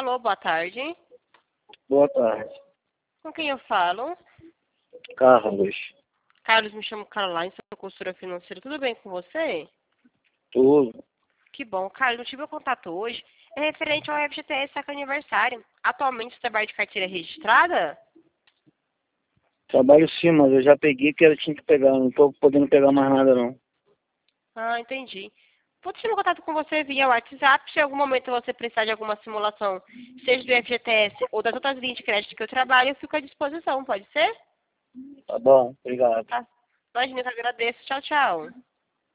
Alô, boa tarde. Boa tarde. Com quem eu falo? Carlos. Carlos, me chamo Caroline, sou consultora financeira. Tudo bem com você? Tudo. Que bom. Carlos, eu tive um contato hoje. É referente ao FGTS Saca Aniversário. Atualmente você trabalha de carteira registrada? Trabalho sim, mas eu já peguei que eu tinha que pegar. Não tô podendo pegar mais nada, não. Ah, entendi. Vou ter um contato com você via WhatsApp. Se em algum momento você precisar de alguma simulação, seja do FGTS ou das outras linhas de crédito que eu trabalho, eu fico à disposição, pode ser? Tá bom, obrigado. Tá. Imagina, eu que agradeço. Tchau, tchau.